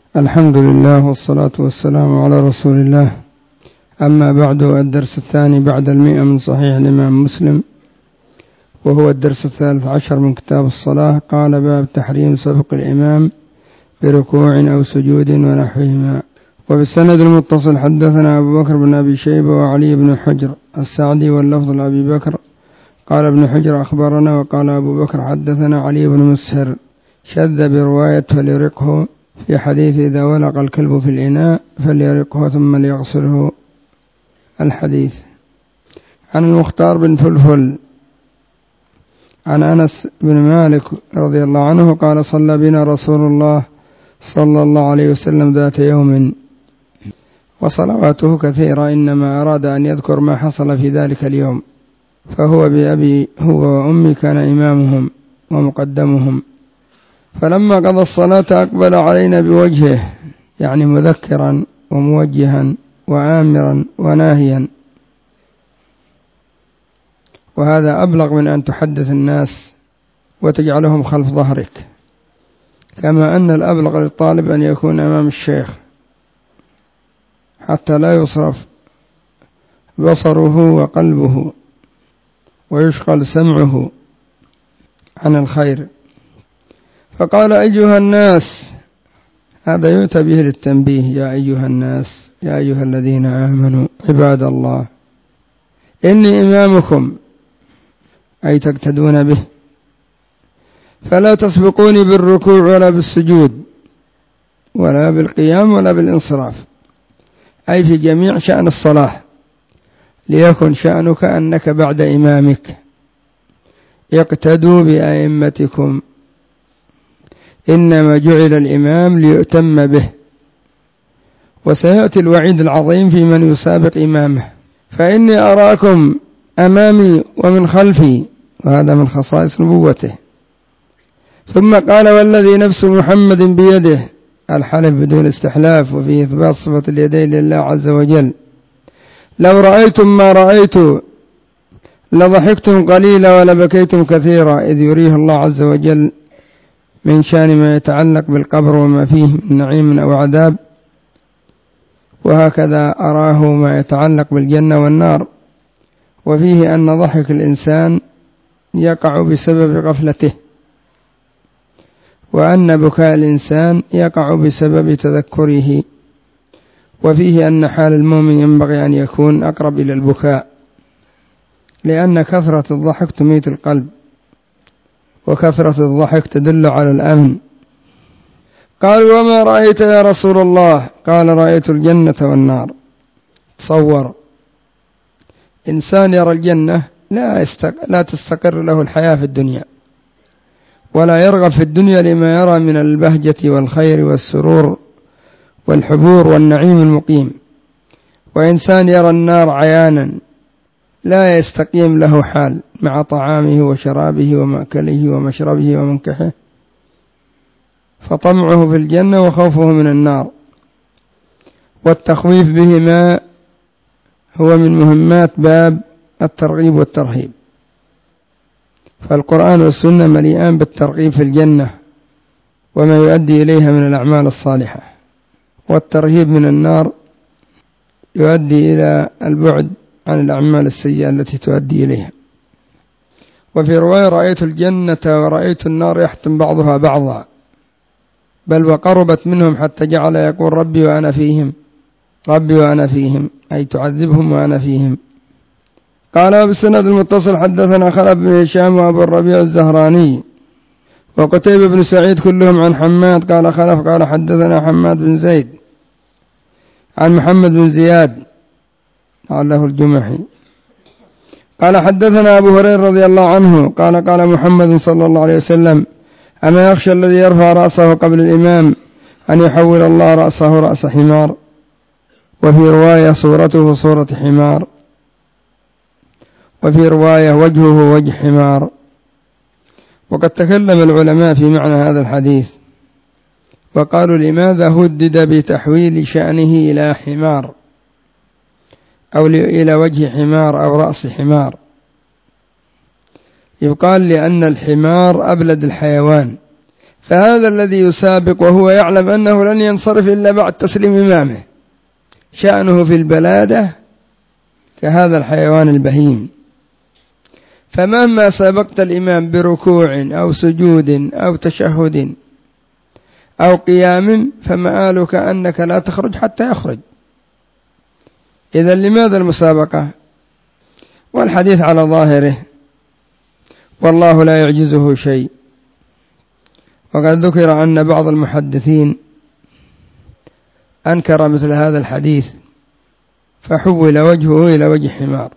الحمد لله والصلاة والسلام على رسول الله. أما بعد، الدرس الثاني بعد 100 من صحيح الإمام مسلم، وهو الدرس 13 من كتاب الصلاة. قال: باب تحريم سبق الإمام بركوع أو سجود ونحوهما. وبالسند المتصل حدثنا أبو بكر بن أبي شيبة وعلي بن حجر السعدي، واللفظ لأبي بكر. قال ابن حجر: أخبرنا. وقال أبو بكر: حدثنا علي بن مسهر، شذ برواية فليرقه في حديث إذا ولق الكلب في الإناء فليرقه ثم ليغسله. الحديث. عن المختار بن فلفل عن أنس بن مالك رضي الله عنه قال: صلى بنا رسول الله صلى الله عليه وسلم ذات يوم وصلواته كثيرة، إنما أراد أن يذكر ما حصل في ذلك اليوم، فهو بأبي هو وأمي كان إمامهم ومقدمهم. فلما قضى الصلاة أقبل علينا بوجهه، يعني مذكرا وموجها وآمرا وناهيا، وهذا أبلغ من أن تحدث الناس وتجعلهم خلف ظهرك، كما أن الأبلغ للطالب أن يكون أمام الشيخ حتى لا يصرف بصره وقلبه ويشغل سمعه عن الخير. فقال: أيها الناس، هذا يؤتى به للتنبيه: يا أيها الناس، يا أيها الذين آمنوا، عباد الله، إني إمامكم، أي تقتدون به، فلا تسبقوني بالركوع ولا بالسجود ولا بالقيام ولا بالانصراف، أي في جميع شأن الصلاة، ليكن شأنك أنك بعد إمامك. اقتدوا بأئمتكم، إنما جعل الإمام ليؤتم به. وسيأتي الوعيد العظيم في من يسابق إمامه: فإني أراكم أمامي ومن خلفي، وهذا من خصائص نبوته. ثم قال: والذي نفس محمد بيده، الحلف بدون استحلاف، وفيه إثبات صفة اليدين لله عز وجل: لو رأيتم ما رأيت لضحكتم قليلا ولبكيتم كثيرا، إذ يريه الله عز وجل من شأن ما يتعلق بالقبر وما فيه من نعيم أو عذاب، وهكذا أراه ما يتعلق بالجنة والنار. وفيه أن ضحك الإنسان يقع بسبب غفلته، وأن بكاء الإنسان يقع بسبب تذكره. وفيه أن حال المؤمن ينبغي أن يكون أقرب إلى البكاء، لأن كثرة الضحك تميت القلب، وكثرة الضحك تدل على الأمن. قالوا: وما رأيت يا رسول الله؟ قال: رأيت الجنة والنار. تصور إنسان يرى الجنة لا تستقر له الحياة في الدنيا، ولا يرغب في الدنيا لما يرى من البهجة والخير والسرور والحبور والنعيم المقيم. وإنسان يرى النار عيانا لا يستقيم له حال مع طعامه وشرابه ومأكله ومشربه ومنكحه، فطمعه في الجنة وخوفه من النار. والتخويف بهما هو من مهمات باب الترغيب والترهيب، فالقرآن والسنة مليئان بالترغيب في الجنة وما يؤدي إليها من الأعمال الصالحة، والترهيب من النار يؤدي إلى البعد عن الأعمال السيئة التي تؤدي إليها. وفي رواية: رأيت الجنة ورأيت النار يحتم بعضها بعضا، بل وقربت منهم حتى جعل يقول: ربي وأنا فيهم، ربي وأنا فيهم، أي تعذبهم وأنا فيهم. قال: بالسند المتصل حدثنا خلف بن هشام وأبو الربيع الزهراني وقتيبة بن سعيد كلهم عن حماد. قال خلف: قال حدثنا حماد بن زيد عن محمد بن زياد لعله الجمحي قال حدثنا أبو هريرة رضي الله عنه قال: قال محمد صلى الله عليه وسلم: أما يخشى الذي يرفع رأسه قبل الإمام أن يحول الله رأسه رأس حمار. وفي رواية: صورته صورة حمار. وفي رواية: وجهه وجه حمار. وقد تكلم العلماء في معنى هذا الحديث، وقالوا: لماذا هدد بتحويل شأنه إلى حمار، أو إلى وجه حمار أو رأس حمار؟ يقال: لأن الحمار أبلد الحيوان، فهذا الذي يسابق وهو يعلم أنه لن ينصرف إلا بعد تسليم إمامه شأنه في البلادة كهذا الحيوان البهيم، فمهما سبقت الإمام بركوع أو سجود أو تشهد أو قيام فمآلك أنك لا تخرج حتى يخرج. إذن لماذا المسابقة؟ والحديث على ظاهره والله لا يعجزه شيء. وقد ذكر أن بعض المحدثين أنكر مثل هذا الحديث فحول وجهه إلى وجه حمار،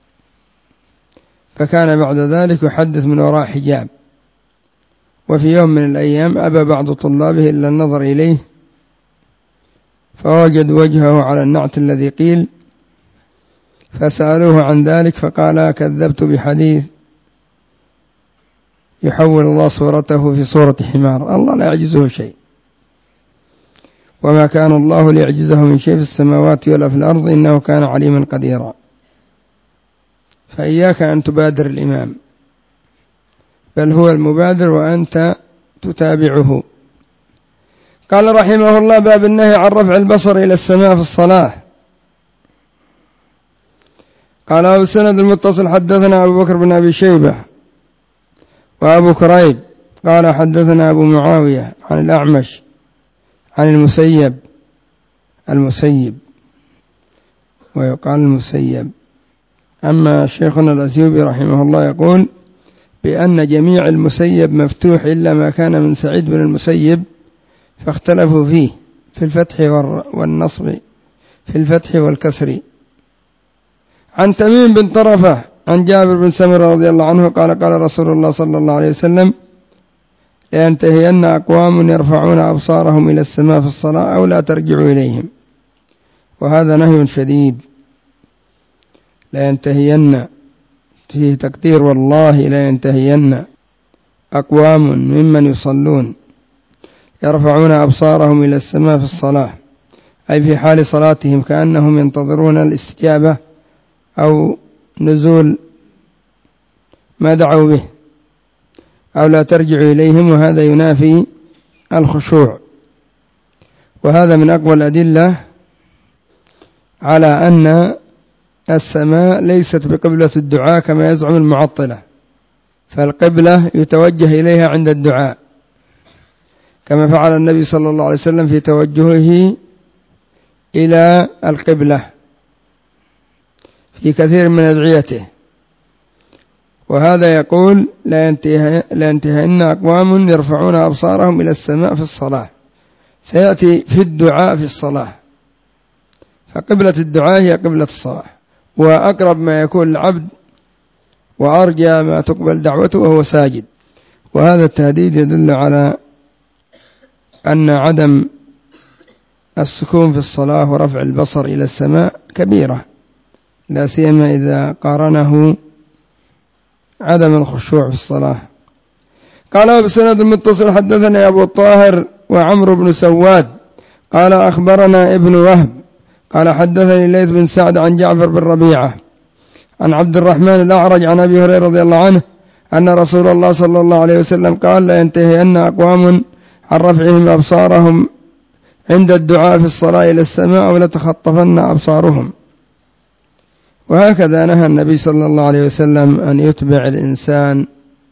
فكان بعد ذلك يحدث من وراء حجاب. وفي يوم من الأيام أبى بعض طلابه إلا النظر إليه فوجد وجهه على النعت الذي قيل، فسألوه عن ذلك فقال كذبت بحديث يحول الله صورته في صورة حمار. الله لا يعجزه شيء، وما كان الله ليعجزه من شيء في السماوات ولا في الأرض إنه كان عليما قديرا. فإياك أن تبادر الإمام، بل هو المبادر وأنت تتابعه. قال رحمه الله: باب النهي عن رفع البصر إلى السماء في الصلاة. قال أبو السند المتصل حدثنا أبو بكر بن أبي شيبة وأبو كريب قال حدثنا أبو معاوية عن الأعمش عن المسيب ويقال المسيب. أما شيخنا الأثيوبي رحمه الله يقول بأن جميع المسيب مفتوح إلا ما كان من سعيد بن المسيب، فاختلفوا فيه في الفتح والنصب، في الفتح والكسر. عن تميم بن طرفة عن جابر بن سمرة رضي الله عنه قال قال رسول الله صلى الله عليه وسلم: لينتهين أقوام يرفعون أبصارهم إلى السماء في الصلاة أو لا ترجعوا إليهم. وهذا نهي شديد. لينتهين فيه تقدير، والله لينتهين أقوام ممن يصلون يرفعون أبصارهم إلى السماء في الصلاة، أي في حال صلاتهم كأنهم ينتظرون الاستجابة أو نزول ما دعوا به، أو لا ترجعوا إليهم، وهذا ينافي الخشوع. وهذا من أقوى الأدلة على أن السماء ليست بقبلة الدعاء كما يزعم المعطلة، فالقبلة يتوجه إليها عند الدعاء كما فعل النبي صلى الله عليه وسلم في توجهه إلى القبلة في كثير من أدعيته. وهذا يقول: لا ينتهين أقوام يرفعون أبصارهم إلى السماء في الصلاة، سيأتي في الدعاء في الصلاة، فقبلة الدعاء هي قبلة الصلاة، وأقرب ما يكون العبد وأرجى ما تقبل دعوته وهو ساجد. وهذا التهديد يدل على أن عدم السكون في الصلاة ورفع البصر إلى السماء كبيرة، لا سيما إذا قارنه عدم الخشوع في الصلاة. قال بسند المتصل حدثنا أبو الطاهر وعمرو بن سواد قال أخبرنا ابن وهب قال حدثني الليث بن سعد عن جعفر بن ربيعة عن عبد الرحمن الأعرج عن أبي هريرة رضي الله عنه أن رسول الله صلى الله عليه وسلم قال: لا ينتهين أقوام عن رفعهم أبصارهم عند الدعاء في الصلاة إلى السماء ولتخطفن أبصارهم. وهكذا نهى النبي صلى الله عليه وسلم أن يتبع الإنسان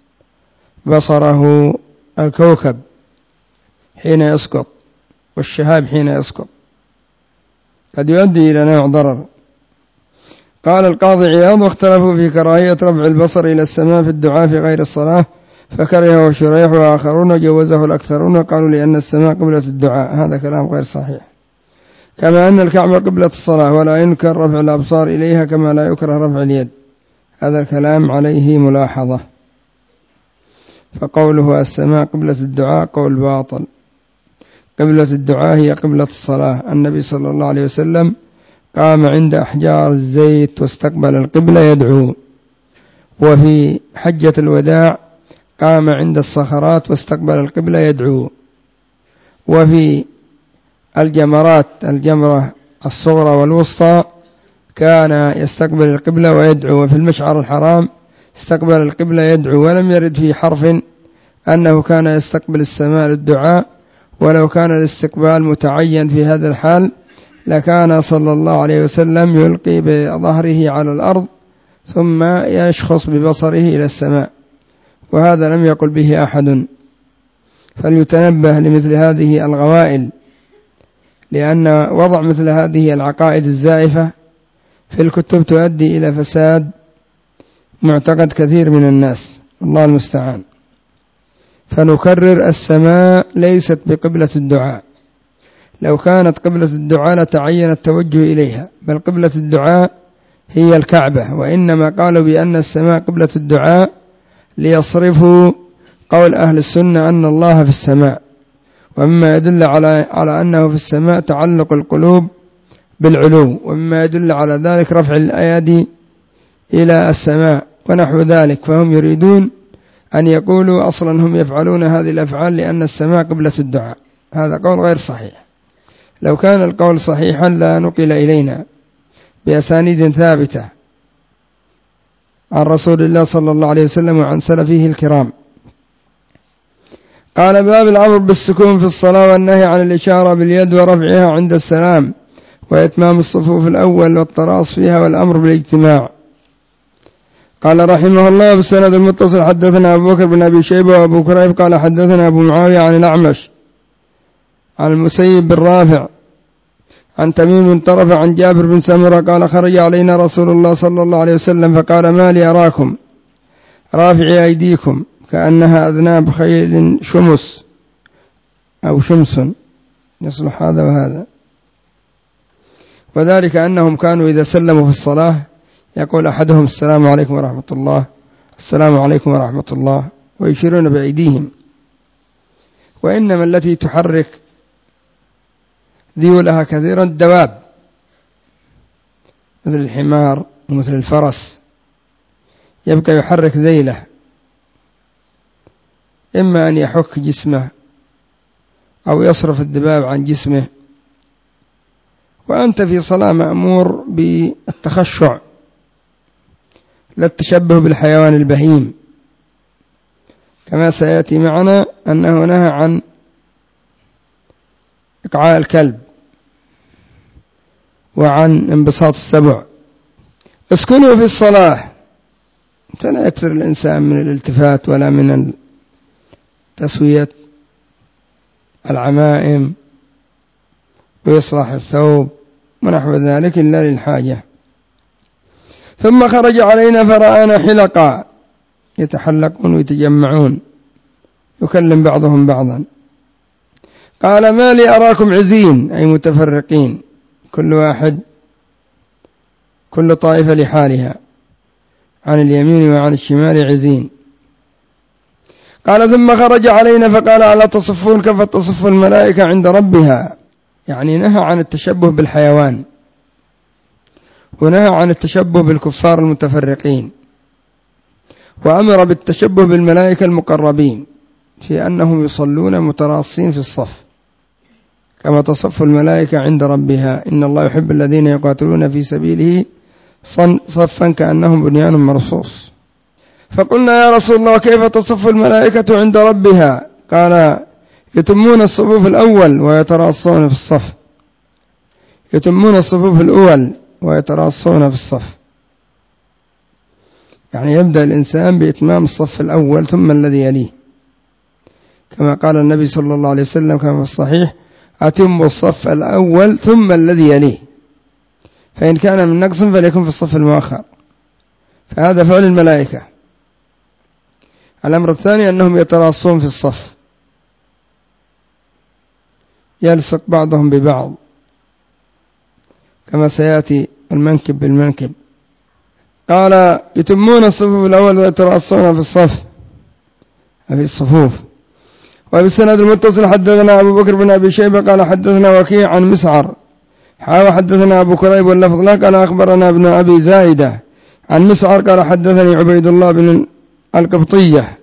بصره الكوكب حين يسقط والشهاب حين يسقط، قد يؤدي إلى نوع ضرر. قال القاضي عياض: واختلفوا في كراهية رفع البصر إلى السماء في الدعاء في غير الصلاة، فكرهه شريح وآخرون وجوزه الأكثرون، قالوا لأن السماء قبلة الدعاء. هذا كلام غير صحيح. كما أن الكعبة قبلة الصلاة ولا ينكر رفع الأبصار إليها كما لا يكره رفع اليد، هذا الكلام عليه ملاحظة. فقوله السماء قبلة الدعاء قول باطل. قبلة الدعاء هي قبلة الصلاة. النبي صلى الله عليه وسلم قام عند أحجار الزيت واستقبل القبلة يدعو، وفي حجة الوداع قام عند الصخرات واستقبل القبلة يدعو، وفي الجمرات الجمرة الصغرى والوسطى كان يستقبل القبلة ويدعو، وفي المشعر الحرام استقبل القبلة يدعو، ولم يرد في حرف أنه كان يستقبل السماء للدعاء، ولو كان الاستقبال متعين في هذا الحال لكان صلى الله عليه وسلم يلقي بظهره على الأرض ثم يشخص ببصره إلى السماء، وهذا لم يقل به أحد. فليتنبه لمثل هذه الغوائل، لأن وضع مثل هذه العقائد الزائفة في الكتب تؤدي إلى فساد معتقد كثير من الناس، الله المستعان. فنكرر: السماء ليست بقبلة الدعاء، لو كانت قبلة الدعاء لتعين التوجه إليها، بل قبلة الدعاء هي الكعبة، وإنما قالوا بأن السماء قبلة الدعاء ليصرفوا قول أهل السنة أن الله في السماء. ومما يدل على أنه في السماء تعلق القلوب بالعلو، ومما يدل على ذلك رفع الأيدي إلى السماء ونحو ذلك. فهم يريدون أن يقولوا أصلا هم يفعلون هذه الأفعال لأن السماء قبلة الدعاء. هذا قول غير صحيح. لو كان القول صحيحا لا نقل إلينا بأسانيد ثابتة عن رسول الله صلى الله عليه وسلم وعن سلفه الكرام. قال: باب الأمر بالسكون في الصلاة والنهي عن الإشارة باليد ورفعها عند السلام وإتمام الصفوف الأول والتراص فيها والأمر بالاجتماع. قال رحمه الله: بالسند المتصل حدثنا أبو بكر بن أبي شيبة وأبو كريب قال حدثنا أبو معاوية عن الأعمش عن المسيب بن رافع عن تميم بن طرف عن جابر بن سمرة قال: خرج علينا رسول الله صلى الله عليه وسلم فقال: ما لي أراكم رافعي أيديكم كأنها أذناب خيل شمس أو شمس، يصلح هذا وهذا. وذلك أنهم كانوا إذا سلموا في الصلاة يقول أحدهم: السلام عليكم ورحمة الله، السلام عليكم ورحمة الله، ويشيرون بأيديهم. وإنما التي تحرك ذيولها كثيرا الدواب مثل الحمار ومثل الفرس، يبقى يحرك ذيله، إما أن يحك جسمه أو يصرف الدباب عن جسمه. وأنت في صلاة مأمور بالتخشع لا التشبه بالحيوان البهيم، كما سيأتي معنا أنه نهى عن إقعاء الكلب وعن انبساط السبع. اسكنوا في الصلاة، فلا يكثر الإنسان من الالتفات ولا من تسوية العمائم وإصلاح الثوب ونحو ذلك إلا للحاجة. ثم خرج علينا فرآنا حلقا يتحلقون ويتجمعون، يكلم بعضهم بعضا. قال: ما لي أراكم عزين، أي متفرقين، كل طائفة لحالها، عن اليمين وعن الشمال عزين. قال: ثم خرج علينا فقال: ألا تصفون كيف تصف الملائكة عند ربها، يعني نهى عن التشبه بالحيوان، ونهى عن التشبه بالكفار المتفرقين، وأمر بالتشبه بالملائكة المقربين في أنهم يصلون متراصين في الصف كما تصف الملائكة عند ربها، إن الله يحب الذين يقاتلون في سبيله صفا كأنهم بنيان مرصوص. فقلنا: يا رسول الله كيف تصف الملائكة عند ربها؟ قال: يتمون الصفوف الأول ويتراصون في الصف، يتمون الصفوف الأول ويتراصون في الصف، يعني يبدأ الإنسان بإتمام الصف الأول ثم الذي يليه، كما قال النبي صلى الله عليه وسلم كما في الصحيح: أتم الصف الأول ثم الذي يليه، فإن كان من نقص فليكن في الصف المؤخر. فهذا فعل الملائكة. الأمر الثاني أنهم يتراصون في الصف، يلصق بعضهم ببعض كما سيأتي المنكب بالمنكب. قال: يتمون الصفوف الأول ويتراصون في الصف في الصفوف. وبالسند المتصل حدثنا أبو بكر بن أبي شيبة قال حدثنا وكيع عن مسعر حدثنا أبو كريب واللفظ له قال أخبرنا ابن أبي زائدة عن مسعر قال حدثني عبيد الله بن القبطية،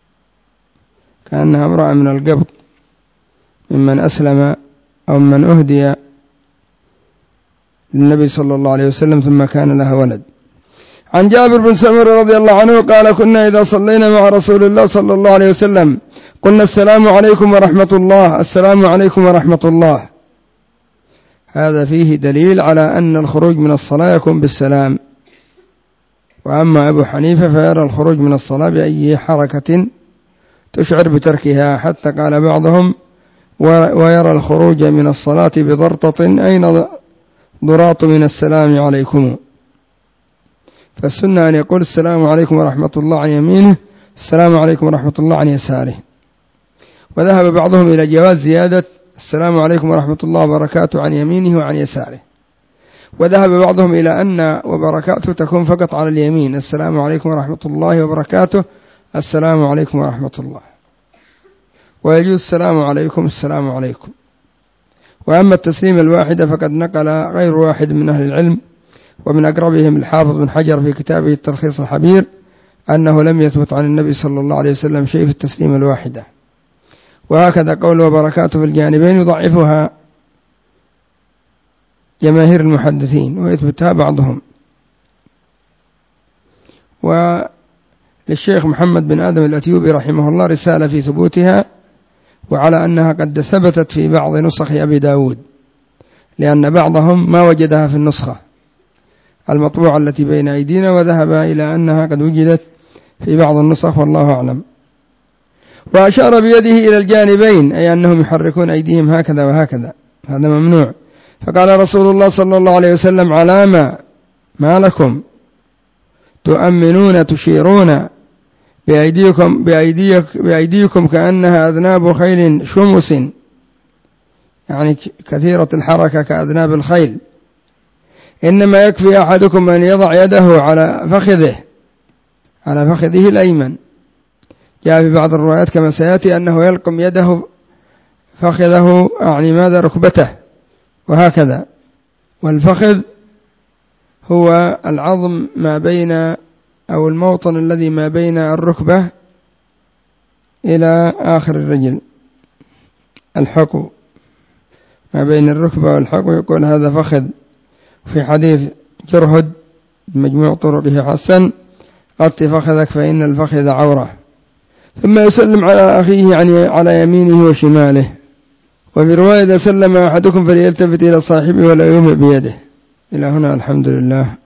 كأنها امرأة من القبط ممن أسلم أو من أهدي للنبي صلى الله عليه وسلم ثم كان لها ولد، عن جابر بن سمرة رضي الله عنه قال كنا إذا صلينا مع رسول الله صلى الله عليه وسلم قلنا السلام عليكم ورحمة الله، السلام عليكم ورحمة الله. هذا فيه دليل على أن الخروج من الصلاة يكون بالسلام. وأما أبو حنيفة فيرى الخروج من الصلاة بأي حركة تشعر بتركها، حتى قال بعضهم ويرى الخروج من الصلاة بضرطة أين ضراط من السلام عليكم. فالسنة أن يقول السلام عليكم ورحمة الله عن يمينه، السلام عليكم ورحمة الله عن يساره. وذهب بعضهم إلى جواز زيادة السلام عليكم ورحمة الله وبركاته عن يمينه وعن يساره. وذهب بعضهم إلى أن وبركاته تكون فقط على اليمين، السلام عليكم ورحمة الله وبركاته، السلام عليكم ورحمة الله، ويجوز السلام عليكم السلام عليكم. وأما التسليم الواحدة فقد نقل غير واحد من أهل العلم، ومن أقربهم الحافظ بن حجر في كتابه التلخيص الحبير، أنه لم يثبت عن النبي صلى الله عليه وسلم شيء في التسليم الواحدة. وهكذا قول وبركاته في الجانبين يضعفها جماهير المحدثين ويثبتها بعضهم. وللشيخ محمد بن آدم الأتيوبي رحمه الله رسالة في ثبوتها، وعلى أنها قد ثبتت في بعض نسخ أبي داود، لأن بعضهم ما وجدها في النسخة المطبوعة التي بين أيدينا، وذهب إلى أنها قد وجدت في بعض النسخ والله أعلم. وأشار بيده إلى الجانبين، أي أنهم يحركون أيديهم هكذا وهكذا، هذا ممنوع. فقال رسول الله صلى الله عليه وسلم علامة ما لكم تؤمنون تشيرون بأيديكم كأنها أذناب خيل شمس، يعني كثيرة الحركة كأذناب الخيل. إنما يكفي أحدكم أن يضع يده على فخذه الأيمن. جاء في بعض الروايات كما سيأتي أنه يلقم يده فخذه، يعني ماذا، ركبته، وهكذا. والفخذ هو العظم ما بين أو الموطن الذي ما بين الركبة إلى آخر الرجل، الحقو، ما بين الركبة والحقو يقول هذا فخذ. في حديث جرهد مجموع طرقه حسن غط فخذك فإن الفخذ عورة. ثم يسلم على أخيه يعني على يمينه وشماله. وفي رواية إذا سلم أحدكم فليلتفت إلى صاحبه ولا يومئ بيده. إلى هنا الحمد لله.